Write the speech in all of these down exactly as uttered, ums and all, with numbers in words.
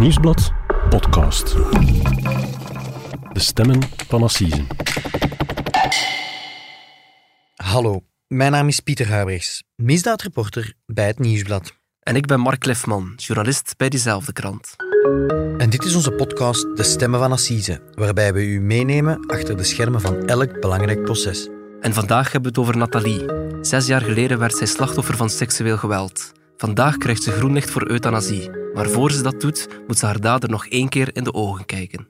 Nieuwsblad podcast. De stemmen van Assise. Hallo, mijn naam is Pieter Huybrechts, misdaadreporter bij het Nieuwsblad. En ik ben Mark Lefman, journalist bij diezelfde krant. En dit is onze podcast De Stemmen van Assise, waarbij we u meenemen achter de schermen van elk belangrijk proces. En vandaag hebben we het over Nathalie. Zes jaar geleden werd zij slachtoffer van seksueel geweld. Vandaag krijgt ze groen licht voor euthanasie. Maar voor ze dat doet, moet ze haar dader nog één keer in de ogen kijken.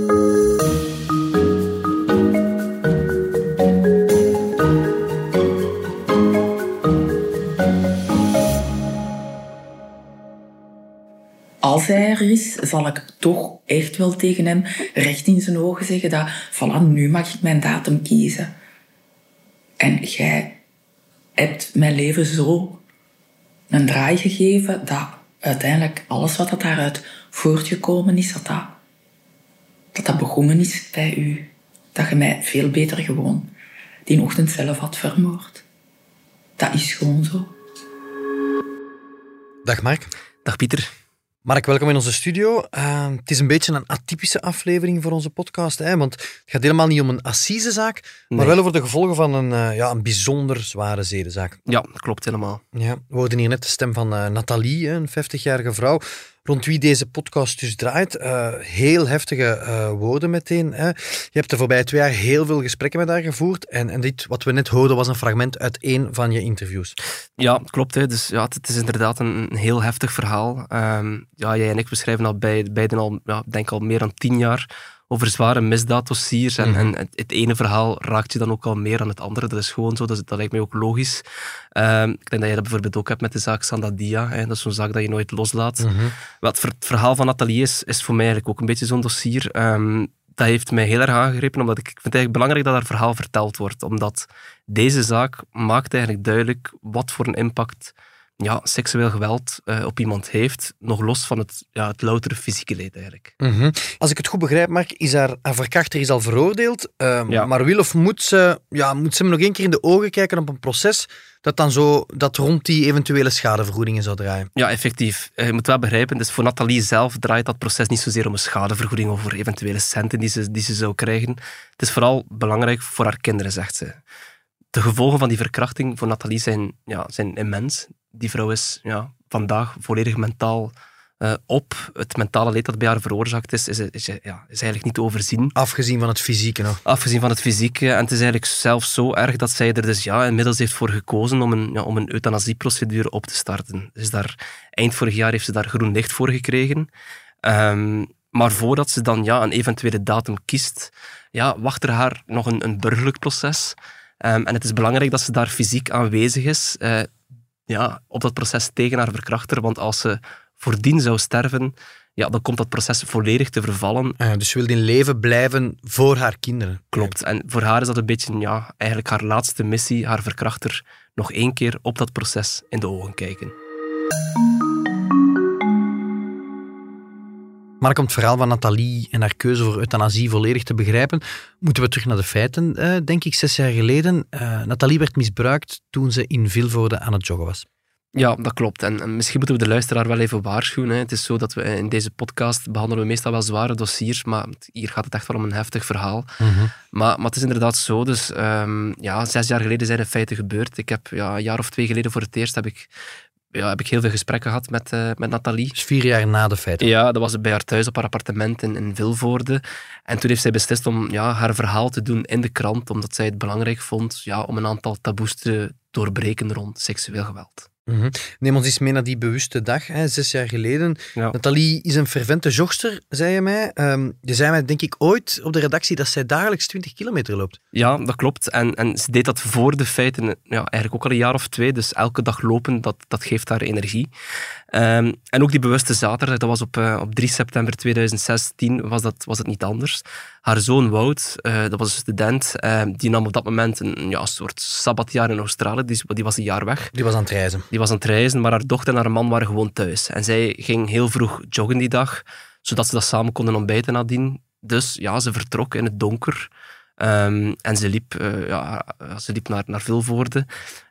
Als hij er is, zal ik toch echt wel tegen hem recht in zijn ogen zeggen dat, voilà, nu mag ik mijn datum kiezen. En jij hebt mijn leven zo een draai gegeven dat uiteindelijk alles wat dat daaruit voortgekomen is, dat dat, dat dat begonnen is bij u. Dat je mij veel beter gewoon die ochtend zelf had vermoord. Dat is gewoon zo. Dag Mark. Dag Pieter. Mark, welkom in onze studio. Uh, het is een beetje een atypische aflevering voor onze podcast, hè, want het gaat helemaal niet om een assisezaak, nee. maar wel over de gevolgen van een, uh, ja, een bijzonder zware zedenzaak. Ja, dat klopt helemaal. Ja, we hoorden hier net de stem van uh, Nathalie, een vijftigjarige vrouw, rond wie deze podcast dus draait. Uh, heel heftige uh, woorden meteen. Hè. Je hebt de voorbije twee jaar heel veel gesprekken met haar gevoerd en, en dit, wat we net hoorden, was een fragment uit één van je interviews. Ja, klopt. Hè. Dus, ja, het is inderdaad een, een heel heftig verhaal. Um, ja, jij en ik beschrijven al bij, beiden al, ja, denk al meer dan tien jaar over zware misdaaddossiers. En, mm-hmm. en het, het ene verhaal raakt je dan ook al meer dan het andere. Dat is gewoon zo, dat, dat lijkt mij ook logisch. Um, ik denk dat jij dat bijvoorbeeld ook hebt met de zaak Sandadia. Hè. Dat is zo'n zaak dat je nooit loslaat. Mm-hmm. Wat het verhaal van Nathalie is, is voor mij eigenlijk ook een beetje zo'n dossier. Um, dat heeft mij heel erg aangegrepen, omdat ik, ik vind het eigenlijk belangrijk dat haar verhaal verteld wordt. Omdat deze zaak maakt eigenlijk duidelijk wat voor een impact ja, seksueel geweld uh, op iemand heeft, nog los van het, ja, het loutere fysieke leed eigenlijk. Mm-hmm. Als ik het goed begrijp, Mark, is haar, haar verkrachter is al veroordeeld, uh, ja. maar wil of moet ze, ja, moet ze hem nog één keer in de ogen kijken op een proces dat dan zo, dat rond die eventuele schadevergoedingen zou draaien? Ja, effectief. Je moet wel begrijpen, dus voor Nathalie zelf draait dat proces niet zozeer om een schadevergoeding of voor eventuele centen die ze, die ze zou krijgen. Het is vooral belangrijk voor haar kinderen, zegt ze. De gevolgen van die verkrachting voor Nathalie zijn, ja, zijn immens. Die vrouw is ja, vandaag volledig mentaal uh, op. Het mentale leed dat bij haar veroorzaakt is, is, is, ja, is eigenlijk niet te overzien. Afgezien van het fysieke nog. Afgezien van het fysieke. En het is eigenlijk zelfs zo erg dat zij er dus ja, inmiddels heeft voor gekozen om een, ja, om een euthanasieprocedure op te starten. Dus daar, eind vorig jaar heeft ze daar groen licht voor gekregen. Um, maar voordat ze dan ja, een eventuele datum kiest, ja, wacht er haar nog een, een burgerlijk proces. Um, en het is belangrijk dat ze daar fysiek aanwezig is uh, ja, op dat proces tegen haar verkrachter. Want als ze voordien zou sterven, ja, dan komt dat proces volledig te vervallen. Ah, dus ze wil in leven blijven voor haar kinderen. Klopt. En voor haar is dat een beetje ja, eigenlijk haar laatste missie, haar verkrachter nog één keer op dat proces in de ogen kijken. Maar om het verhaal van Nathalie en haar keuze voor euthanasie volledig te begrijpen, moeten we terug naar de feiten, uh, denk ik, zes jaar geleden. Uh, Nathalie werd misbruikt toen ze in Vilvoorde aan het joggen was. Ja, dat klopt. En, en misschien moeten we de luisteraar wel even waarschuwen. Hè. Het is zo dat we in deze podcast behandelen we meestal wel zware dossiers, maar hier gaat het echt wel om een heftig verhaal. Mm-hmm. Maar, maar het is inderdaad zo. Dus um, ja, zes jaar geleden zijn de feiten gebeurd. Ik heb ja, een jaar of twee geleden voor het eerst heb ik... Ja, heb ik heel veel gesprekken gehad met, uh, met Nathalie. Dus vier jaar na de feiten? Ja, dat was bij haar thuis op haar appartement in, in Vilvoorde. En toen heeft zij beslist om ja, haar verhaal te doen in de krant, omdat zij het belangrijk vond ja, om een aantal taboes te doorbreken rond seksueel geweld. Mm-hmm. Neem ons eens mee naar die bewuste dag, hè, zes jaar geleden. Ja. Nathalie is een fervente jogster, zei je mij. Um, je zei mij, denk ik, ooit op de redactie dat zij dagelijks twintig kilometer loopt. Ja, dat klopt. En, en ze deed dat voor de feiten ja, eigenlijk ook al een jaar of twee. Dus elke dag lopen, dat, dat geeft haar energie. Um, en ook die bewuste zaterdag, dat was op, uh, op drie september tweeduizend zestien, was dat, was het niet anders. Haar zoon Wout, uh, dat was een student, uh, die nam op dat moment een, ja, een soort sabbatjaar in Australië. Die, die was een jaar weg. Die was aan het reizen. Die was aan het reizen, maar haar dochter en haar man waren gewoon thuis. En zij ging heel vroeg joggen die dag, zodat ze dat samen konden ontbijten nadien. Dus ja, ze vertrok in het donker. Um, en ze liep, uh, ja, ze liep naar, naar Vilvoorde.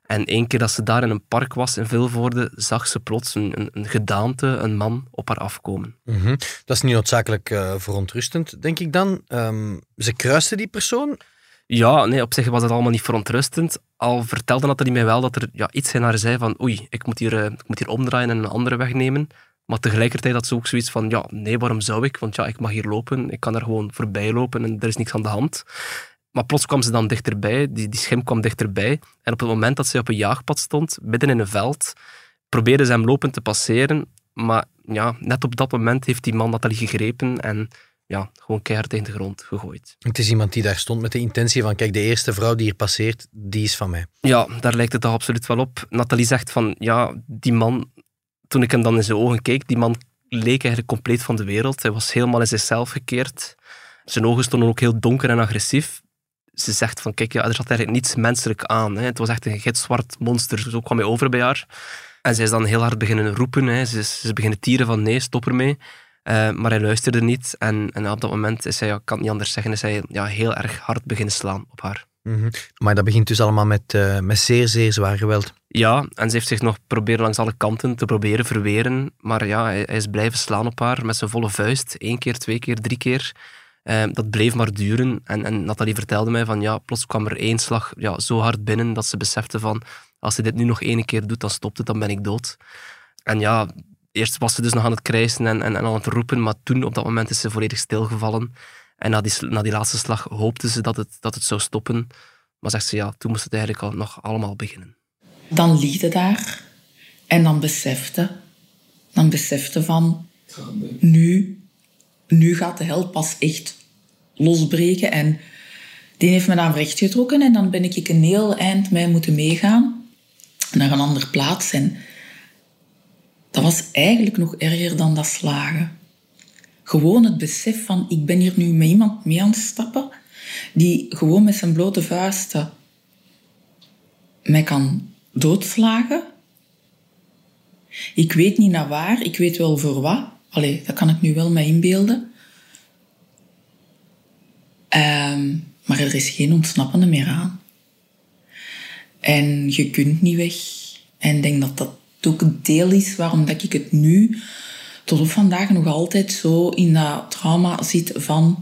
En één keer dat ze daar in een park was in Vilvoorde, zag ze plots een, een, een gedaante, een man, op haar afkomen. Mm-hmm. Dat is niet noodzakelijk uh, verontrustend, denk ik dan. Um, ze kruiste die persoon? Ja, nee, op zich was het allemaal niet verontrustend. Al vertelde Nathalie mij wel dat er ja, iets in haar zei van oei, ik moet, hier, uh, ik moet hier omdraaien en een andere weg nemen. Maar tegelijkertijd had ze ook zoiets van ja, nee, waarom zou ik? Want ja, ik mag hier lopen, ik kan er gewoon voorbij lopen en er is niks aan de hand. Maar plots kwam ze dan dichterbij, die, die schim kwam dichterbij. En op het moment dat ze op een jaagpad stond, midden in een veld, probeerde ze hem lopend te passeren. Maar ja, net op dat moment heeft die man Nathalie gegrepen en ja, gewoon keihard tegen de grond gegooid. Het is iemand die daar stond met de intentie van kijk, de eerste vrouw die hier passeert, die is van mij. Ja, daar lijkt het toch absoluut wel op. Nathalie zegt van, ja, die man, toen ik hem dan in zijn ogen keek, die man leek eigenlijk compleet van de wereld. Hij was helemaal in zichzelf gekeerd. Zijn ogen stonden ook heel donker en agressief. Ze zegt van, kijk, ja, er zat eigenlijk niets menselijk aan. Hè. Het was echt een gitzwart monster. Zo kwam hij over bij haar. En zij is dan heel hard beginnen roepen. Hè. Ze, is, ze is beginnen tieren van, nee, stop ermee. Uh, maar hij luisterde niet. En, en op dat moment is hij, ja, ik kan het niet anders zeggen, is hij ja, heel erg hard beginnen slaan op haar. Mm-hmm. Maar dat begint dus allemaal met, uh, met zeer, zeer zwaar geweld. Ja, en ze heeft zich nog proberen langs alle kanten te proberen verweren. Maar ja, hij, hij is blijven slaan op haar met zijn volle vuist. Eén keer, twee keer, drie keer. Uh, dat bleef maar duren. En, en Nathalie vertelde mij van ja, plots kwam er één slag ja, zo hard binnen dat ze besefte van als ze dit nu nog één keer doet, dan stopt het, dan ben ik dood. En ja, eerst was ze dus nog aan het krijsen en, en, en aan het roepen, maar toen op dat moment is ze volledig stilgevallen. En na die, na die laatste slag hoopte ze dat het, dat het zou stoppen. Maar zegt ze ja, toen moest het eigenlijk al nog allemaal beginnen. Dan liet het daar en dan besefte, dan besefte van nu, nu gaat de hel pas echt losbreken. En die heeft me dan recht getrokken en dan ben ik een heel eind mee moeten meegaan naar een andere plaats. En dat was eigenlijk nog erger dan dat slagen. Gewoon het besef van, ik ben hier nu met iemand mee aan het stappen die gewoon met zijn blote vuisten mij kan doodslagen. Ik weet niet naar waar, ik weet wel voor wat. Allee, dat kan ik nu wel mee inbeelden. Um, maar er is geen ontsnappende meer aan. En je kunt niet weg. En ik denk dat dat ook een deel is waarom dat ik het nu tot op vandaag nog altijd zo in dat trauma zit van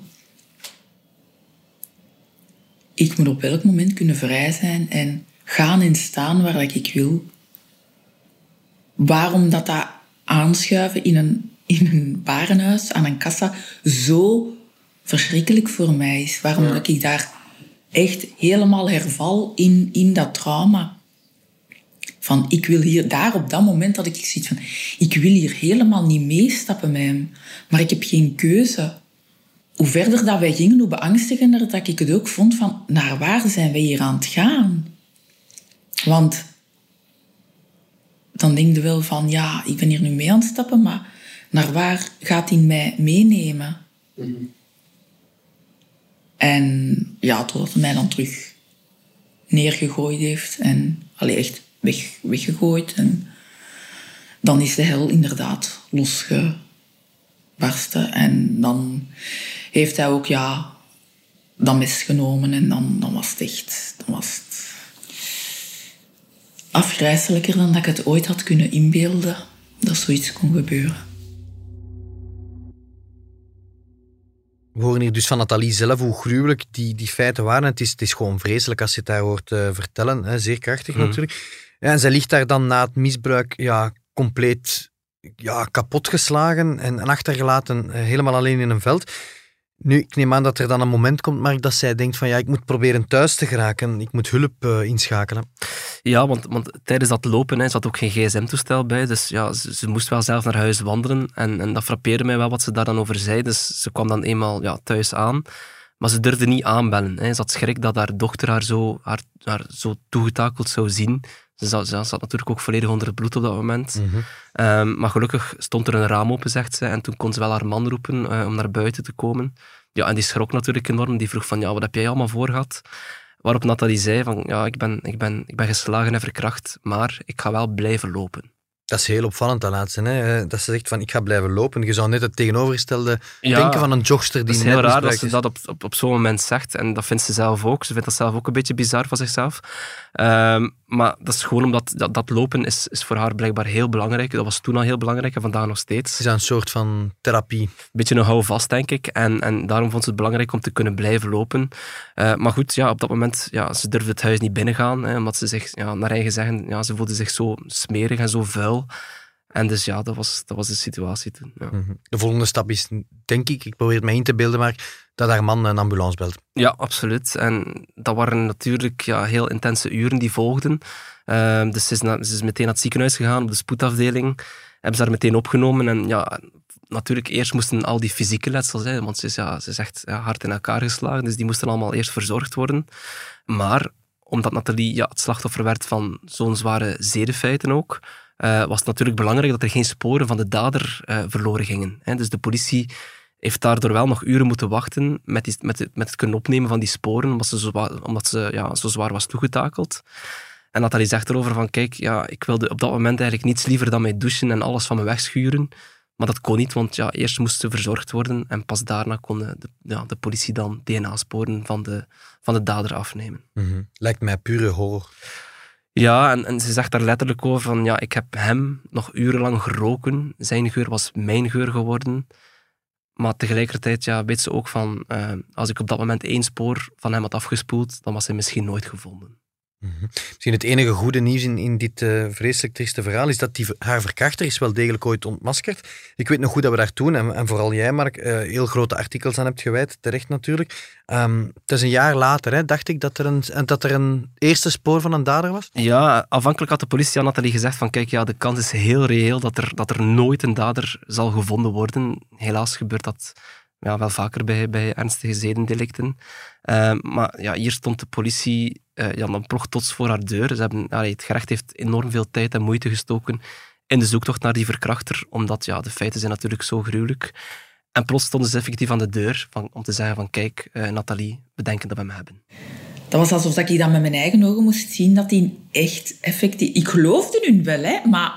ik moet op elk moment kunnen vrij zijn en gaan en staan waar ik wil. Waarom dat dat aanschuiven in een, in een warenhuis aan een kassa zo verschrikkelijk voor mij is. Waarom ja. dat ik daar echt helemaal herval in, in dat trauma. Van, ik wil hier, daar op dat moment dat ik zoiets van, ik wil hier helemaal niet meestappen met hem. Maar ik heb geen keuze. Hoe verder dat wij gingen, hoe beangstigender dat ik het ook vond van, naar waar zijn wij hier aan het gaan? Want dan denk je wel van, ja, ik ben hier nu mee aan het stappen, maar naar waar gaat hij mij meenemen? Mm-hmm. En ja, totdat hij mij dan terug neergegooid heeft en allee, echt weg, weggegooid. En dan is de hel inderdaad losgebarsten. En dan heeft hij ook ja, dat mes genomen en dan, dan was het echt dan was het afgrijselijker dan dat ik het ooit had kunnen inbeelden dat zoiets kon gebeuren. We horen hier dus van Nathalie zelf hoe gruwelijk die, die feiten waren. Het is, het is gewoon vreselijk als je het daar hoort uh, vertellen. Hè. Zeer krachtig mm. natuurlijk. Ja, en zij ligt daar dan na het misbruik ja, compleet ja, kapotgeslagen en, en achtergelaten, uh, helemaal alleen in een veld. Nu, ik neem aan dat er dan een moment komt, Mark, dat zij denkt van ja, ik moet proberen thuis te geraken. Ik moet hulp uh, inschakelen. Ja, want, want tijdens dat lopen hè, zat ook geen gsm-toestel bij. Dus ja, ze, ze moest wel zelf naar huis wandelen. En, en dat frappeerde mij wel wat ze daar dan over zei. Dus ze kwam dan eenmaal ja, thuis aan. Maar ze durfde niet aanbellen. Hè. Ze had schrik dat haar dochter haar zo, haar, haar zo toegetakeld zou zien. Ze zat, ze zat natuurlijk ook volledig onder het bloed op dat moment. Mm-hmm. Um, maar gelukkig stond er een raam open, zegt ze. En toen kon ze wel haar man roepen uh, om naar buiten te komen. Ja, en die schrok natuurlijk enorm. Die vroeg van, ja, wat heb jij allemaal voor gehad? Waarop Nathalie zei van, ja, ik ben, ik ben, ik ben geslagen en verkracht, maar ik ga wel blijven lopen. Dat is heel opvallend, dat laatste. Hè? Dat ze zegt van, ik ga blijven lopen. Je zou net het tegenovergestelde Ja, denken van een jogster die Het is net heel raar dat misbruikt ze is. dat op, op, op zo'n moment zegt. En dat vindt ze zelf ook. Ze vindt dat zelf ook een beetje bizar van zichzelf. Um, maar dat is gewoon omdat dat, dat lopen is, is voor haar blijkbaar heel belangrijk. Dat was toen al heel belangrijk en vandaag nog steeds. Het is een soort van therapie. Een beetje een houvast, denk ik. En, en daarom vond ze het belangrijk om te kunnen blijven lopen. Uh, maar goed, ja, op dat moment, ja, ze durfde het huis niet binnengaan. Hè, omdat ze zich, ja, naar eigen zeggen, ja, ze voelde zich zo smerig en zo vuil. En dus ja, dat was, dat was de situatie toen. Ja. De volgende stap is, denk ik, ik probeer het mij in te beelden, maar dat haar man een ambulance belt. Ja, absoluut. En dat waren natuurlijk ja, heel intense uren die volgden. Uh, dus ze is, na, ze is meteen naar het ziekenhuis gegaan, op de spoedafdeling. Hebben ze haar meteen opgenomen. En ja, natuurlijk, eerst moesten al die fysieke letsels, hè, want ze is, ja, ze is echt ja, hard in elkaar geslagen, dus die moesten allemaal eerst verzorgd worden. Maar omdat Nathalie ja, het slachtoffer werd van zo'n zware zedenfeiten ook, Uh, was het natuurlijk belangrijk dat er geen sporen van de dader uh, verloren gingen. Hè. Dus de politie heeft daardoor wel nog uren moeten wachten met, die, met, het, met het kunnen opnemen van die sporen, omdat ze zo, omdat ze, ja, zo zwaar was toegetakeld. En Nathalie zegt erover van, kijk, ja, ik wilde op dat moment eigenlijk niets liever dan mij douchen en alles van me wegschuren. Maar dat kon niet, want ja, eerst moest ze verzorgd worden en pas daarna kon de, ja, de politie dan D N A-sporen van de, van de dader afnemen. Mm-hmm. Lijkt mij pure horror. Ja, en, en ze zegt daar letterlijk over van, ja, ik heb hem nog urenlang geroken. Zijn geur was mijn geur geworden. Maar tegelijkertijd ja, weet ze ook van, uh, als ik op dat moment één spoor van hem had afgespoeld, dan was hij misschien nooit gevonden. Mm-hmm. Misschien het enige goede nieuws in, in dit uh, vreselijk trieste verhaal is dat die, haar verkrachter is wel degelijk ooit ontmaskerd. Ik weet nog goed dat we daar toen, en, en vooral jij Mark, uh, heel grote artikels aan hebt gewijd, terecht natuurlijk. Um, het is een jaar later, hè, dacht ik, dat er, een, dat er een eerste spoor van een dader was? Ja, afhankelijk had de politie aan Nathalie gezegd van, kijk, ja, de kans is heel reëel dat er, dat er nooit een dader zal gevonden worden. Helaas gebeurt dat ja, wel vaker bij, bij ernstige zedendelicten. Uh, maar ja, hier stond de politie uh, ja, dan plots voor haar deur. Ze hebben, allee, het gerecht heeft enorm veel tijd en moeite gestoken in de zoektocht naar die verkrachter, omdat ja, de feiten zijn natuurlijk zo gruwelijk. En plots stonden ze effectief aan de deur van, om te zeggen van, kijk, uh, Nathalie, we denken dat we hem hebben. Dat was alsof ik dat met mijn eigen ogen moest zien, dat hij echt effectief... Ik geloofde hun wel, hè, maar...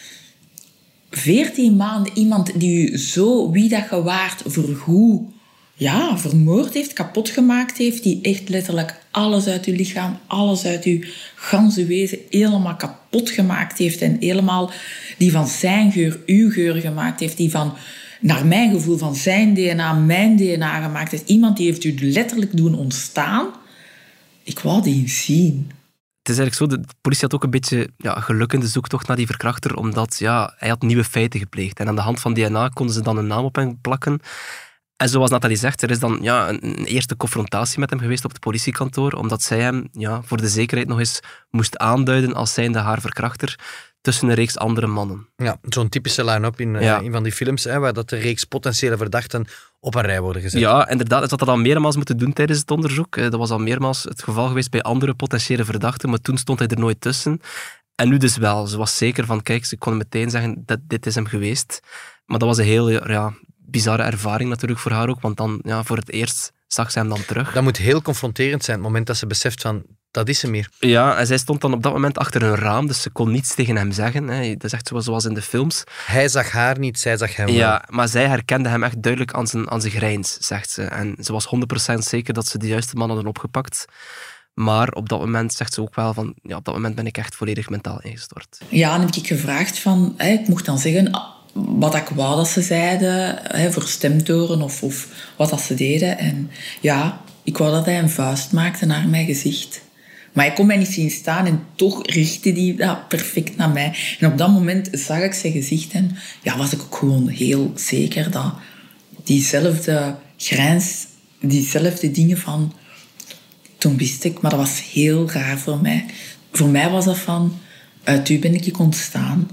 veertien maanden iemand die u zo, wie dat je waart, voor goed, ja, vermoord heeft, kapot gemaakt heeft, die echt letterlijk alles uit uw lichaam, alles uit uw ganse wezen helemaal kapot gemaakt heeft en helemaal die van zijn geur uw geur gemaakt heeft, die van, naar mijn gevoel, van zijn D N A mijn D N A gemaakt heeft. Iemand die heeft u letterlijk doen ontstaan. Ik wou die zien. Het is eigenlijk zo, de politie had ook een beetje ja, geluk in de zoektocht naar die verkrachter, omdat ja, hij had nieuwe feiten gepleegd. En aan de hand van D N A konden ze dan een naam op hem plakken. En zoals Nathalie zegt, er is dan ja, een, een eerste confrontatie met hem geweest op het politiekantoor, omdat zij hem ja, voor de zekerheid nog eens moest aanduiden als zijnde haar verkrachter tussen een reeks andere mannen. Ja, zo'n typische line-up in ja. uh, een van die films, hè, waar dat de reeks potentiële verdachten op een rij worden gezet. Ja, inderdaad. Ze had dat al meermaals moeten doen tijdens het onderzoek. Dat was al meermaals het geval geweest bij andere potentiële verdachten, maar toen stond hij er nooit tussen. En nu dus wel. Ze was zeker van, kijk, ze kon meteen zeggen dat dit is hem geweest. Maar dat was een heel ja, bizarre ervaring natuurlijk voor haar ook, want dan ja, voor het eerst zag ze hem dan terug. Dat moet heel confronterend zijn, het moment dat ze beseft van, dat is hem hier. Ja, en zij stond dan op dat moment achter een raam, dus ze kon niets tegen hem zeggen. Hè. Dat is echt zoals in de films. Hij zag haar niet, zij zag hem wel. Ja, maar zij herkende hem echt duidelijk aan zijn, aan zijn grijns, zegt ze. En ze was honderd procent zeker dat ze de juiste man hadden opgepakt. Maar op dat moment zegt ze ook wel van, ja, op dat moment ben ik echt volledig mentaal ingestort. Ja, en heb ik gevraagd van, hè, ik mocht dan zeggen wat ik wou dat ze zeiden, hè, voor stemtoren of, of wat dat ze deden. En ja, ik wou dat hij een vuist maakte naar mijn gezicht. Maar hij kon mij niet zien staan en toch richtte hij dat perfect naar mij. En op dat moment zag ik zijn gezicht en ja, was ik ook gewoon heel zeker dat diezelfde grijns, diezelfde dingen van... Toen wist ik, maar dat was heel raar voor mij. Voor mij was dat van, uit u ben ik ontstaan.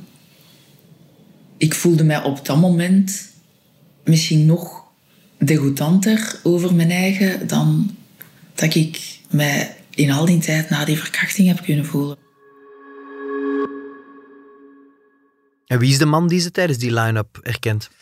Ik voelde mij op dat moment misschien nog degoutanter over mijn eigen dan dat ik mij in al die tijd na die verkrachting heb kunnen voelen. En wie is de man die ze tijdens die line-up herkent?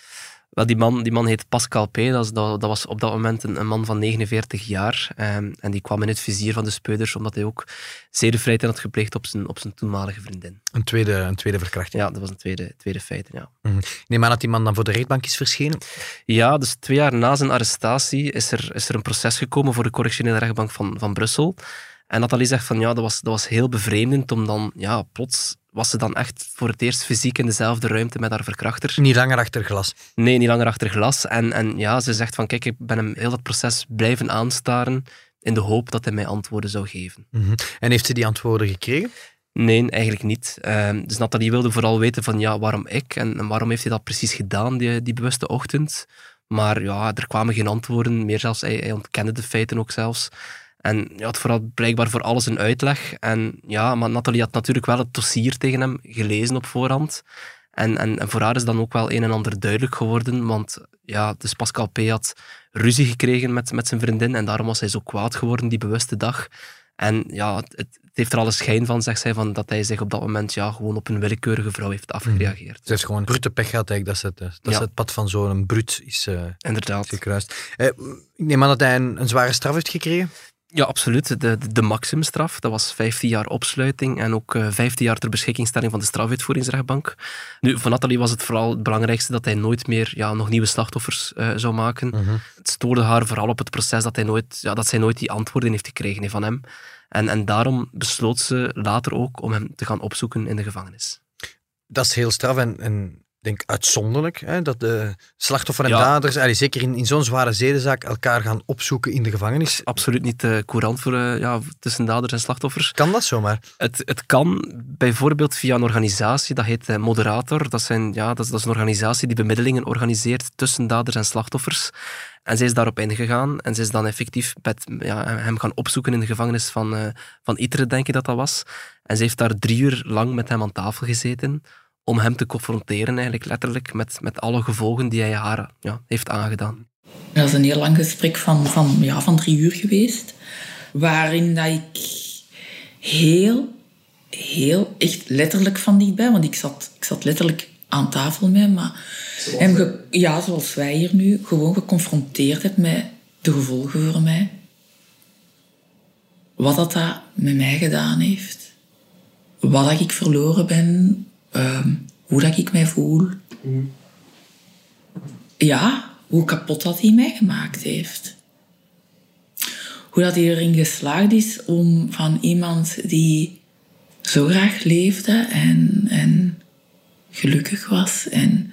Wel, die man, die man heet Pascal P. Dat, is, dat, dat was op dat moment een, een man van negenenveertig jaar. Um, en die kwam in het vizier van de speurders, omdat hij ook zedenfeiten had gepleegd op zijn, op zijn toenmalige vriendin. Een tweede, een tweede verkrachting? Ja, dat was een tweede, tweede feit, ja. Mm-hmm. Neem aan dat die man dan voor de rechtbank is verschenen? Ja, dus twee jaar na zijn arrestatie is er, is er een proces gekomen voor de correctionele rechtbank van, van Brussel. En Nathalie zegt van, ja, dat was, dat was heel bevreemdend, om dan, ja, plots was ze dan echt voor het eerst fysiek in dezelfde ruimte met haar verkrachter. Niet langer achter glas? Nee, niet langer achter glas. En, en ja, ze zegt van, kijk, ik ben hem heel dat proces blijven aanstaren in de hoop dat hij mij antwoorden zou geven. Mm-hmm. En heeft ze die antwoorden gekregen? Nee, eigenlijk niet. Uh, dus Nathalie wilde vooral weten van, ja, waarom ik? En, en waarom heeft hij dat precies gedaan, die, die bewuste ochtend? Maar ja, er kwamen geen antwoorden. Meer zelfs, hij, hij ontkende de feiten ook zelfs. En ja, had vooral blijkbaar voor alles een uitleg. En ja, maar Nathalie had natuurlijk wel het dossier tegen hem gelezen op voorhand. En, en, en voor haar is dan ook wel een en ander duidelijk geworden. Want ja, dus Pascal P. had ruzie gekregen met, met zijn vriendin. En daarom was hij zo kwaad geworden die bewuste dag. En ja, het, het heeft er alle schijn van, zegt zij, van dat hij zich op dat moment ja, gewoon op een willekeurige vrouw heeft afgereageerd. Ze heeft gewoon brute pech gehad, eigenlijk, dat, het, dat ja. het pad van zo'n bruut is, uh, Inderdaad. is gekruist. Eh, ik neem aan dat hij een, een zware straf heeft gekregen? Ja, absoluut. De, de, de maximumstraf, dat was vijftien jaar opsluiting en ook uh, vijftien jaar ter beschikkingstelling van de strafuitvoeringsrechtbank. Nu, voor Nathalie was het vooral het belangrijkste dat hij nooit meer ja, nog nieuwe slachtoffers uh, zou maken. Mm-hmm. Het stoorde haar vooral op het proces dat, hij nooit, ja, dat zij nooit die antwoorden heeft gekregen he, van hem. En, en daarom besloot ze later ook om hem te gaan opzoeken in de gevangenis. Dat is heel straf en... en... Ik denk uitzonderlijk, hè, dat de slachtoffer en ja. daders, eigenlijk zeker in, in zo'n zware zedenzaak, elkaar gaan opzoeken in de gevangenis. Absoluut niet uh, courant voor, uh, ja, tussen daders en slachtoffers. Kan dat zomaar? Het, het kan bijvoorbeeld via een organisatie, dat heet uh, Moderator. Dat, zijn, ja, dat, is, dat is een organisatie die bemiddelingen organiseert tussen daders en slachtoffers. En zij is daarop ingegaan en zij is dan effectief met, ja, hem gaan opzoeken in de gevangenis van, uh, van Iteren, denk ik dat dat was. En ze heeft daar drie uur lang met hem aan tafel gezeten om hem te confronteren, eigenlijk letterlijk, met, met alle gevolgen die hij haar ja, heeft aangedaan. Dat is een heel lang gesprek van, van, ja, van drie uur geweest, waarin dat ik heel, heel, echt letterlijk van dichtbij, want ik zat, ik zat letterlijk aan tafel met hem, maar hem ge, ja, zoals wij hier nu, gewoon geconfronteerd heb met de gevolgen voor mij. Wat dat, dat met mij gedaan heeft. Wat dat ik verloren ben. Um, hoe dat ik mij voel. Mm. Ja, hoe kapot dat hij mij gemaakt heeft. Hoe dat hij erin geslaagd is om van iemand die zo graag leefde en, en gelukkig was. En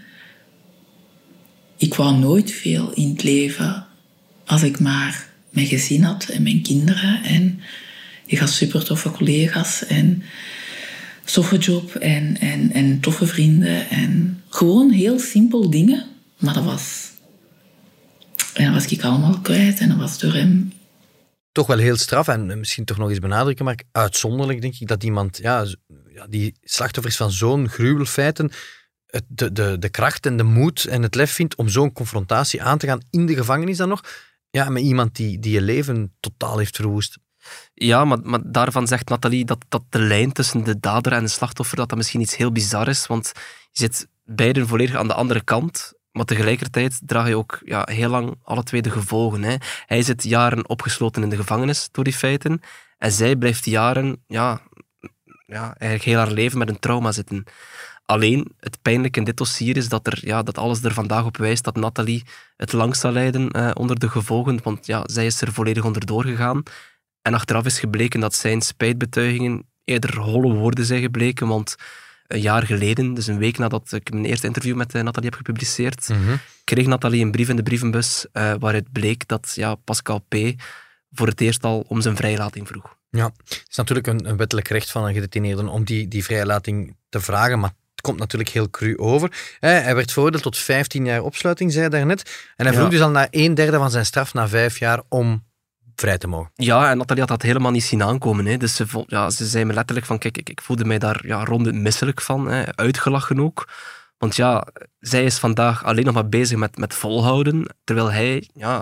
ik wou nooit veel in het leven als ik maar mijn gezin had en mijn kinderen. En ik had super toffe collega's en toffe job en, en, en toffe vrienden. En gewoon heel simpel dingen. Maar dat was... En dat was ik allemaal kwijt. En dat was door hem... Toch wel heel straf. En misschien toch nog eens benadrukken, maar uitzonderlijk denk ik dat iemand... Ja, die slachtoffers van zo'n gruwelfeiten... De, de, de kracht en de moed en het lef vindt om zo'n confrontatie aan te gaan in de gevangenis dan nog. Ja, met iemand die, die je leven totaal heeft verwoest. Ja, maar, maar daarvan zegt Nathalie dat, dat de lijn tussen de dader en de slachtoffer dat dat misschien iets heel bizar is, want je zit beiden volledig aan de andere kant, maar tegelijkertijd draag je ook ja, heel lang alle twee de gevolgen. Hè. Hij zit jaren opgesloten in de gevangenis door die feiten en zij blijft jaren, ja, ja, eigenlijk heel haar leven met een trauma zitten. Alleen, het pijnlijke in dit dossier is dat, er, ja, dat alles er vandaag op wijst dat Nathalie het langst zal lijden eh, onder de gevolgen, want ja, zij is er volledig onder doorgegaan. En achteraf is gebleken dat zijn spijtbetuigingen eerder holle woorden zijn gebleken, want een jaar geleden, dus een week nadat ik mijn eerste interview met Nathalie heb gepubliceerd, mm-hmm. kreeg Nathalie een brief in de brievenbus uh, waaruit bleek dat ja, Pascal P. voor het eerst al om zijn vrijlating vroeg. Ja, het is natuurlijk een, een wettelijk recht van een gedetineerde om die, die vrijlating te vragen, maar het komt natuurlijk heel cru over. Hij werd veroordeeld tot vijftien jaar opsluiting, zei hij daarnet. En hij vroeg ja. dus al na een derde van zijn straf, na vijf jaar, om vrij te mogen. Ja, en Nathalie had dat helemaal niet zien aankomen. Hè. Dus ze, vo- ja, ze zei me letterlijk van, kijk, ik, ik voelde mij daar ja, ronduit misselijk van. Hè. Uitgelachen ook. Want ja, zij is vandaag alleen nog maar bezig met, met volhouden, terwijl hij ja,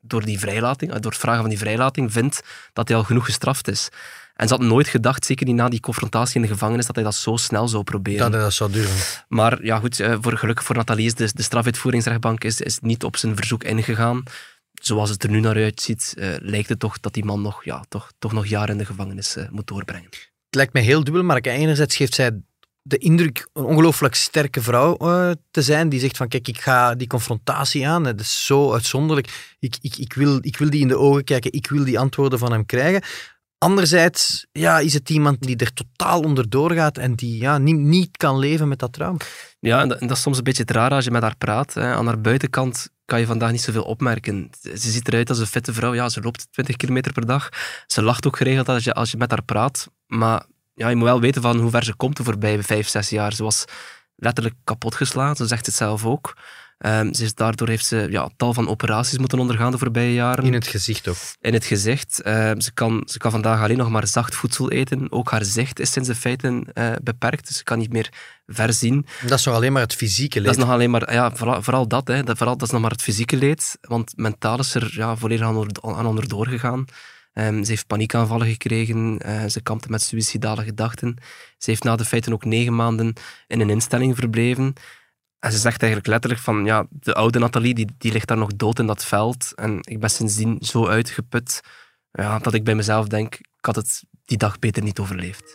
door die vrijlating, door het vragen van die vrijlating, vindt dat hij al genoeg gestraft is. En ze had nooit gedacht, zeker niet na die confrontatie in de gevangenis, dat hij dat zo snel zou proberen. Dat hij dat zou duren. Maar ja, goed, voor, gelukkig voor Nathalie is de, de strafuitvoeringsrechtbank is, is niet op zijn verzoek ingegaan. Zoals het er nu naar uitziet, uh, lijkt het toch dat die man nog, ja, toch, toch nog jaren in de gevangenis uh, moet doorbrengen. Het lijkt mij heel dubbel, maar enerzijds geeft zij de indruk een ongelooflijk sterke vrouw uh, te zijn, die zegt van kijk, ik ga die confrontatie aan, het is zo uitzonderlijk, ik, ik, ik, wil, ik wil die in de ogen kijken, ik wil die antwoorden van hem krijgen. Anderzijds ja, is het iemand die er totaal onder doorgaat en die ja, niet, niet kan leven met dat trauma. Ja, en dat, en dat is soms een beetje het raar als je met haar praat. Hè. Aan haar buitenkant kan je vandaag niet zoveel opmerken. Ze ziet eruit als een fitte vrouw. Ja, ze loopt twintig kilometer per dag. Ze lacht ook geregeld als je, als je met haar praat. Maar ja, je moet wel weten van hoe ver ze komt de voorbije vijf, zes jaar. Ze was letterlijk kapotgeslagen, ze zegt het zelf ook. Um, ze is, daardoor heeft ze ja, tal van operaties moeten ondergaan de voorbije jaren. In het gezicht ook. In het gezicht. Uh, ze, kan, ze kan vandaag alleen nog maar zacht voedsel eten. Ook haar zicht is sinds de feiten uh, beperkt. Dus ze kan niet meer ver zien. Dat is nog alleen maar het fysieke leed. Dat is nog alleen maar, ja, vooral, vooral dat. Hè. Dat, vooral, dat is nog maar het fysieke leed. Want mentaal is er ja, volledig aan, onder, aan onderdoor gegaan. Um, ze heeft paniekaanvallen gekregen. Uh, ze kampte met suïcidale gedachten. Ze heeft na de feiten ook negen maanden in een instelling verbleven. En ze zegt eigenlijk letterlijk van, ja, de oude Nathalie, die, die ligt daar nog dood in dat veld. En ik ben sindsdien zo uitgeput, ja, dat ik bij mezelf denk, ik had het die dag beter niet overleefd.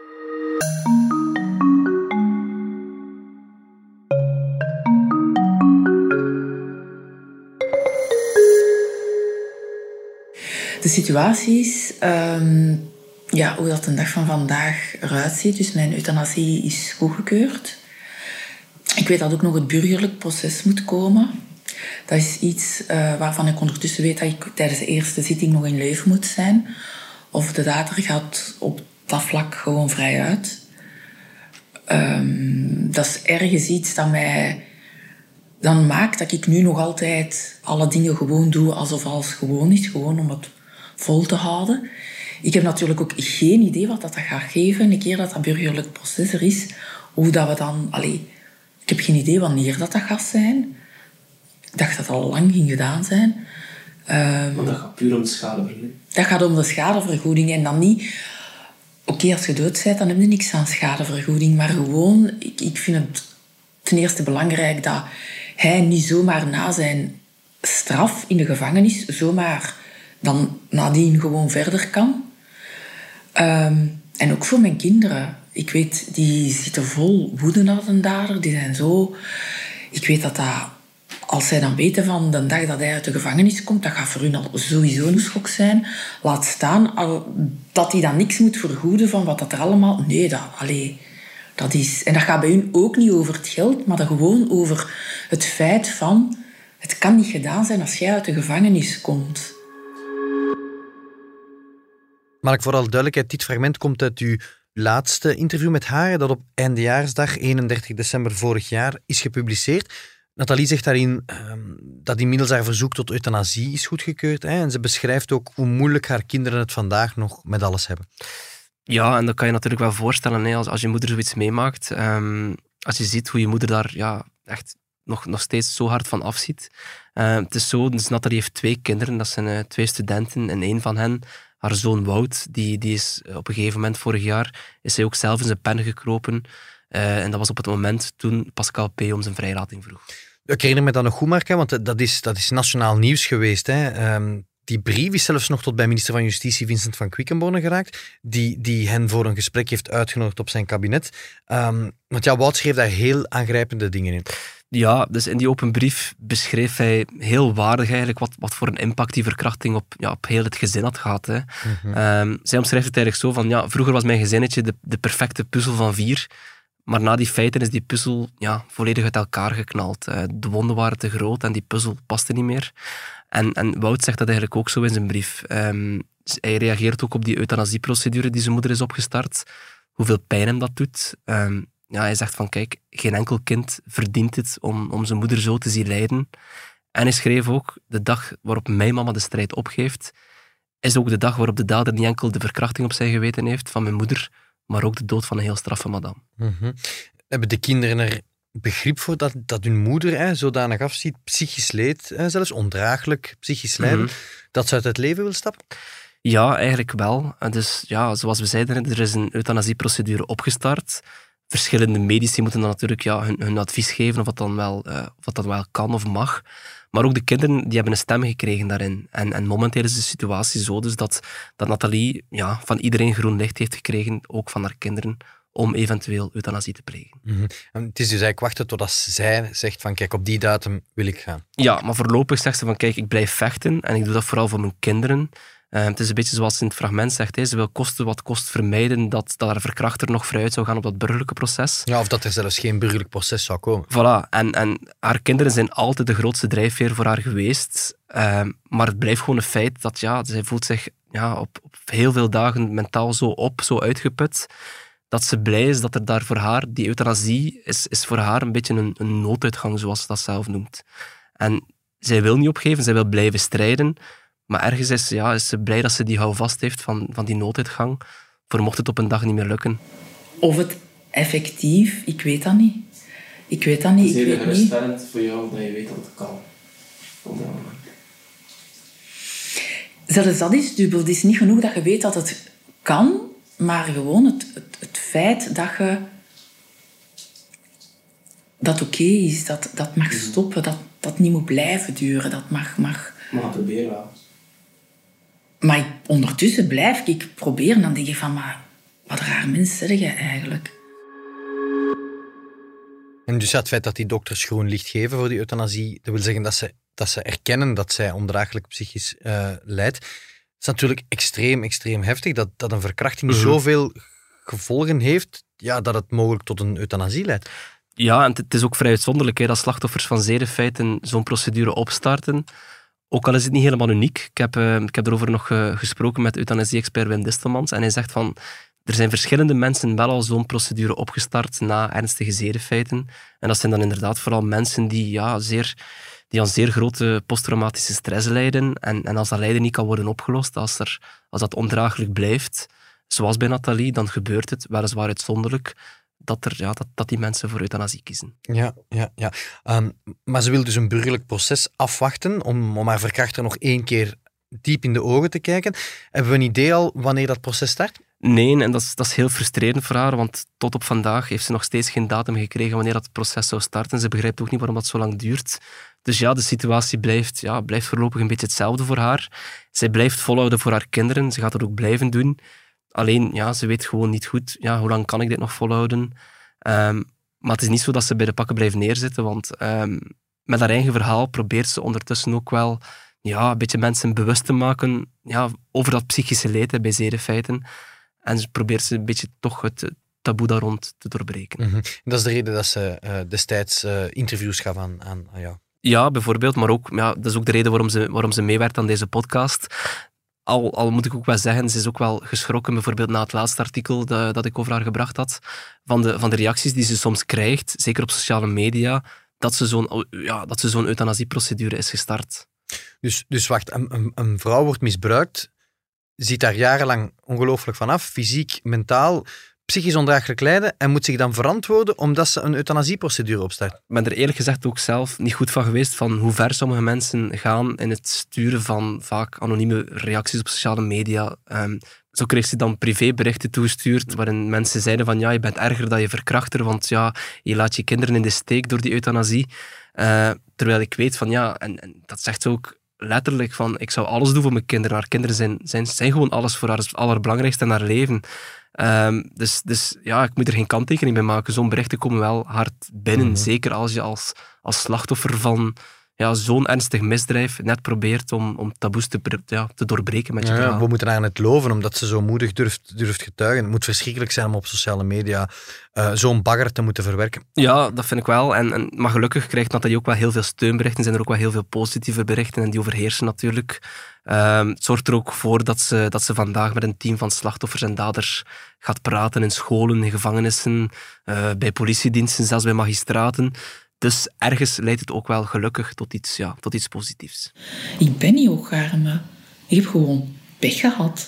De situatie is, um, ja, hoe dat de dag van vandaag eruit ziet. Dus mijn euthanasie is goedgekeurd. Ik weet dat ook nog het burgerlijk proces moet komen. Dat is iets uh, waarvan ik ondertussen weet dat ik tijdens de eerste zitting nog in leven moet zijn. Of de dader gaat op dat vlak gewoon vrij uit. Um, dat is ergens iets dat mij dan maakt dat ik nu nog altijd alle dingen gewoon doe alsof alles gewoon is. Gewoon om het vol te houden. Ik heb natuurlijk ook geen idee wat dat gaat geven. Een keer dat dat burgerlijk proces er is. Hoe dat we dan... Allee, ik heb geen idee wanneer dat, dat gaat zijn. Ik dacht dat het al lang ging gedaan zijn. Um, Want dat gaat puur om de schadevergoeding. Dat gaat om de schadevergoeding. En dan niet... Oké, okay, als je dood bent, dan heb je niks aan schadevergoeding. Maar gewoon, ik, ik vind het ten eerste belangrijk dat hij niet zomaar na zijn straf in de gevangenis zomaar dan nadien gewoon verder kan. Um, en ook voor mijn kinderen. Ik weet, die zitten vol woede naar een dader. Die zijn zo... Ik weet dat dat... Als zij dan weten van de dag dat hij uit de gevangenis komt, dat gaat voor hun al sowieso een schok zijn. Laat staan dat hij dan niks moet vergoeden van wat dat er allemaal... Nee, dat... Allee, dat is... En dat gaat bij hun ook niet over het geld, maar dat gewoon over het feit van... Het kan niet gedaan zijn als jij uit de gevangenis komt. Maar voor alle duidelijkheid, dit fragment komt uit uw laatste interview met haar, dat op eindejaarsdag, eenendertig december vorig jaar, is gepubliceerd. Nathalie zegt daarin um, dat inmiddels haar verzoek tot euthanasie is goedgekeurd. Hè, en ze beschrijft ook hoe moeilijk haar kinderen het vandaag nog met alles hebben. Ja, en dat kan je natuurlijk wel voorstellen, hè, als, als je moeder zoiets meemaakt. Um, als je ziet hoe je moeder daar ja, echt nog, nog steeds zo hard van afziet. Uh, het is zo, dus Nathalie heeft twee kinderen, dat zijn uh, twee studenten. En één van hen, haar zoon Wout, die, die is op een gegeven moment vorig jaar, is hij ook zelf in zijn pen gekropen. Uh, en dat was op het moment toen Pascal P. om zijn vrijlating vroeg. Ik herinner me dat nog goed, Mark, hè, want dat is, dat is nationaal nieuws geweest. Hè. Um, die brief is zelfs nog tot bij minister van Justitie Vincent van Quickenborne geraakt, die, die hen voor een gesprek heeft uitgenodigd op zijn kabinet. Um, want ja, Wout schreef daar heel aangrijpende dingen in. Ja, dus in die open brief beschreef hij heel waardig eigenlijk wat, wat voor een impact die verkrachting op, ja, op heel het gezin had gehad. Hè. Mm-hmm. Um, zij omschrijft het eigenlijk zo van, ja, vroeger was mijn gezinnetje de, de perfecte puzzel van vier, maar na die feiten is die puzzel ja, volledig uit elkaar geknald. Uh, de wonden waren te groot en die puzzel paste niet meer. En, en Wout zegt dat eigenlijk ook zo in zijn brief. Um, hij reageert ook op die euthanasieprocedure die zijn moeder is opgestart, hoeveel pijn hem dat doet. Um, Ja, hij zegt van, kijk, geen enkel kind verdient het om, om zijn moeder zo te zien lijden. En hij schreef ook, de dag waarop mijn mama de strijd opgeeft, is ook de dag waarop de dader niet enkel de verkrachting op zijn geweten heeft van mijn moeder, maar ook de dood van een heel straffe madame. Mm-hmm. Hebben de kinderen er begrip voor dat, dat hun moeder hè, zodanig afziet, psychisch leed, hè, zelfs ondraaglijk psychisch lijden, mm-hmm. dat ze uit het leven wil stappen? Ja, eigenlijk wel. Dus ja, zoals we zeiden, er is een euthanasieprocedure opgestart. Verschillende medici moeten dan natuurlijk ja, hun, hun advies geven of dat, dan wel, uh, of dat dan wel kan of mag. Maar ook de kinderen die hebben een stem gekregen daarin. En, en momenteel is de situatie zo dus dat, dat Nathalie ja, van iedereen groen licht heeft gekregen, ook van haar kinderen, om eventueel euthanasie te plegen. Mm-hmm. En het is dus eigenlijk wachten totdat zij zegt van kijk, op die datum wil ik gaan. Ja, maar voorlopig zegt ze van kijk, ik blijf vechten en ik doe dat vooral voor mijn kinderen. Uh, het is een beetje zoals ze in het fragment zegt, hè. Ze wil kosten wat kost vermijden dat, dat haar verkrachter nog vrij uit zou gaan op dat burgerlijke proces. Ja, of dat er zelfs geen burgerlijk proces zou komen. Voilà, en, en haar kinderen zijn altijd de grootste drijfveer voor haar geweest. Uh, maar het blijft gewoon een feit dat ja, zij voelt zich ja, op, op heel veel dagen mentaal zo op, zo uitgeput, dat ze blij is dat er daar voor haar, die euthanasie is, is voor haar een beetje een, een nooduitgang, zoals ze dat zelf noemt. En zij wil niet opgeven, zij wil blijven strijden. Maar ergens is, ja, is ze blij dat ze die houvast heeft van, van die nooduitgang, voor mocht het op een dag niet meer lukken. Of het effectief, ik weet dat niet. Ik weet dat niet. Het is heel geruststellend voor jou dat je weet dat het kan. Zelfs dat is dubbel. Het is niet genoeg dat je weet dat het kan, maar gewoon het, het, het feit dat je dat oké okay is, dat dat mag stoppen, dat dat niet moet blijven duren, dat mag... mag Maar probeer wel. Maar ik, ondertussen blijf ik proberen. Dan denk ik van, maar wat raar mens zeg je eigenlijk? En dus ja, het feit dat die dokters groen licht geven voor die euthanasie, dat wil zeggen dat ze, dat ze erkennen dat zij ondraaglijk psychisch uh, lijdt. is natuurlijk extreem, extreem heftig. Dat, dat een verkrachting mm-hmm. zoveel gevolgen heeft, ja, dat het mogelijk tot een euthanasie leidt. Ja, en het is ook vrij uitzonderlijk hè, dat slachtoffers van zedenfeiten zo'n procedure opstarten. Ook al is het niet helemaal uniek. Ik heb, uh, ik heb erover nog uh, gesproken met euthanasie-expert Wim Distelmans. En hij zegt van, er zijn verschillende mensen wel al zo'n procedure opgestart na ernstige zedenfeiten. En dat zijn dan inderdaad vooral mensen die, ja, zeer, die aan zeer grote posttraumatische stress lijden. En, en als dat lijden niet kan worden opgelost, als, er, als dat ondraaglijk blijft, zoals bij Nathalie, dan gebeurt het, weliswaar uitzonderlijk, dat, er, ja, dat, dat die mensen voor euthanasie kiezen. Ja, ja, ja. Um, maar ze wil dus een burgerlijk proces afwachten om, om haar verkrachter nog één keer diep in de ogen te kijken. Hebben we een idee al wanneer dat proces start? Nee, en dat is, dat is heel frustrerend voor haar, want tot op vandaag heeft ze nog steeds geen datum gekregen wanneer dat proces zou starten. Ze begrijpt ook niet waarom dat zo lang duurt. Dus ja, de situatie blijft, ja, blijft voorlopig een beetje hetzelfde voor haar. Zij blijft volhouden voor haar kinderen, ze gaat dat ook blijven doen. Alleen, ja, ze weet gewoon niet goed, ja, hoe lang kan ik dit nog volhouden? Um, maar het is niet zo dat ze bij de pakken blijft neerzitten, want um, met haar eigen verhaal probeert ze ondertussen ook wel ja, een beetje mensen bewust te maken ja, over dat psychische leed hè, bij zedenfeiten. En ze probeert ze een beetje toch het taboe daar rond te doorbreken. Mm-hmm. Dat is de reden dat ze uh, destijds uh, interviews gaf aan, aan, aan jou. Ja, bijvoorbeeld, maar ook, ja, dat is ook de reden waarom ze, waarom ze meewerkt aan deze podcast. Al, al moet ik ook wel zeggen, ze is ook wel geschrokken, bijvoorbeeld na het laatste artikel dat, dat ik over haar gebracht had, van de, van de reacties die ze soms krijgt, zeker op sociale media, dat ze zo'n, ja, dat ze zo'n euthanasieprocedure is gestart. Dus, dus wacht, een, een, een vrouw wordt misbruikt, ziet daar jarenlang ongelooflijk vanaf, fysiek, mentaal, psychisch ondraaglijk lijden en moet zich dan verantwoorden omdat ze een euthanasieprocedure opstart. Ik ben er eerlijk gezegd ook zelf niet goed van geweest van hoe ver sommige mensen gaan in het sturen van vaak anonieme reacties op sociale media. Um, zo kreeg ze dan privéberichten toegestuurd waarin mensen zeiden van ja, je bent erger dan je verkrachter, want ja, je laat je kinderen in de steek door die euthanasie. Uh, terwijl ik weet van ja, en, en dat zegt ze ook letterlijk van ik zou alles doen voor mijn kinderen. Haar kinderen zijn, zijn, zijn gewoon alles voor haar, het allerbelangrijkste in haar leven. Um, dus, dus ja, ik moet er geen kanttekening bij maken. Zo'n berichten komen wel hard binnen. Mm-hmm. Zeker als je als, als slachtoffer van ja, zo'n ernstig misdrijf net probeert om, om taboes te, ja, te doorbreken met je ja, verhaal. We moeten haar net loven, omdat ze zo moedig durft, durft getuigen. Het moet verschrikkelijk zijn om op sociale media uh, zo'n bagger te moeten verwerken. Ja, dat vind ik wel. En, en, maar gelukkig krijgt Nathalie ook wel heel veel steunberichten. Zijn er ook wel heel veel positieve berichten en die overheersen natuurlijk. Um, het zorgt er ook voor dat ze, dat ze vandaag met een team van slachtoffers en daders gaat praten in scholen, in gevangenissen, uh, bij politiediensten, zelfs bij magistraten. Dus ergens leidt het ook wel gelukkig tot iets, ja, tot iets positiefs. Ik ben niet ook arme. Ik heb gewoon pech gehad.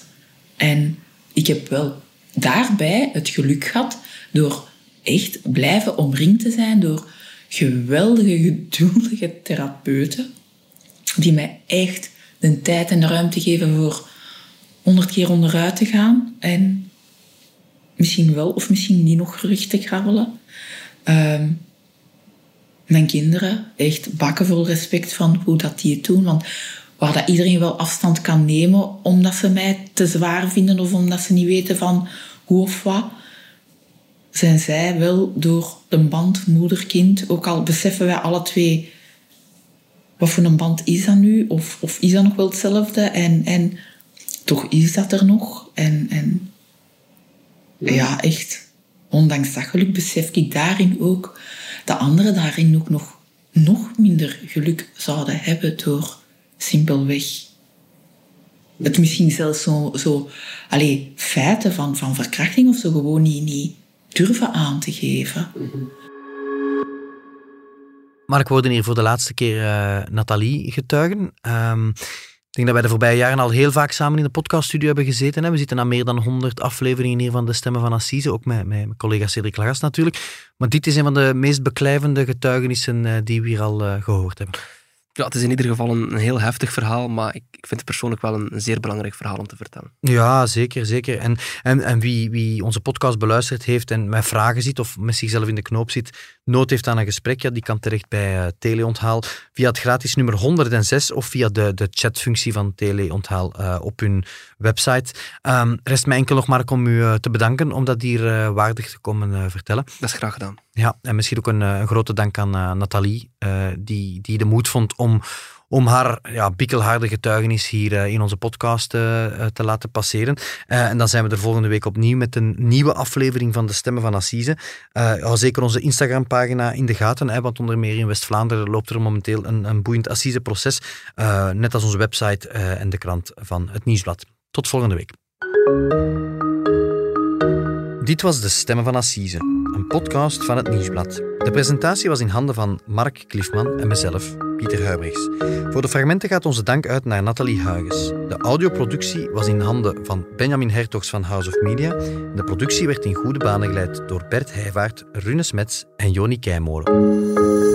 En ik heb wel daarbij het geluk gehad door echt blijven omringd te zijn door geweldige, geduldige therapeuten die mij echt de tijd en de ruimte geven voor honderd keer onderuit te gaan en misschien wel of misschien niet nog terug te krabbelen. Um, mijn kinderen, echt bakken vol respect van hoe dat die het doen, want waar dat iedereen wel afstand kan nemen omdat ze mij te zwaar vinden of omdat ze niet weten van hoe of wat, zijn zij wel door de band moeder-kind, ook al beseffen wij alle twee wat voor een band is dat nu, of, of is dat nog wel hetzelfde, en, en toch is dat er nog. En, en ja. ja, echt, ondanks dat geluk besef ik daarin ook dat anderen daarin ook nog, nog minder geluk zouden hebben door simpelweg het misschien zelfs zo, zo allez, feiten van, van verkrachting of zo gewoon niet, niet durven aan te geven. Mark, we hoorden hier voor de laatste keer uh, Nathalie getuigen. Um, ik denk dat wij de voorbije jaren al heel vaak samen in de podcaststudio hebben gezeten. Hè. We zitten aan meer dan honderd afleveringen hier van De Stemmen van Assise, ook met, met mijn collega Cedric Lagast natuurlijk. Maar dit is een van de meest beklijvende getuigenissen uh, die we hier al uh, gehoord hebben. Ja, het is in ieder geval een, een heel heftig verhaal, maar ik, ik vind het persoonlijk wel een, een zeer belangrijk verhaal om te vertellen. Ja, zeker, zeker. En, en, en wie, wie onze podcast beluisterd heeft en met vragen zit of met zichzelf in de knoop zit, nood heeft aan een gesprek, ja, die kan terecht bij uh, Teleonthaal via het gratis nummer honderdzes of via de, de chatfunctie van Teleonthaal uh, op hun website. Um, rest mij enkel nog maar om u uh, te bedanken om dat hier uh, waardig te komen uh, vertellen. Dat is graag gedaan. Ja, en misschien ook een, een grote dank aan uh, Nathalie, uh, die, die de moed vond om, om haar ja, bikkelharde getuigenis hier uh, in onze podcast uh, uh, te laten passeren. Uh, en dan zijn we er volgende week opnieuw met een nieuwe aflevering van De Stemmen van Assise. Uh, hou zeker onze Instagram-pagina in de gaten, hè, want onder meer in West-Vlaanderen loopt er momenteel een, een boeiend Assise-proces, uh, net als onze website uh, en de krant van het Nieuwsblad. Tot volgende week. Dit was De Stemmen van Assise, een podcast van het Nieuwsblad. De presentatie was in handen van Mark Cliffman en mezelf, Pieter Huybrechts. Voor de fragmenten gaat onze dank uit naar Nathalie Huygens. De audioproductie was in handen van Benjamin Hertogs van House of Media. De productie werd in goede banen geleid door Bert Heijvaart, Rune Smets en Joni Keimolen.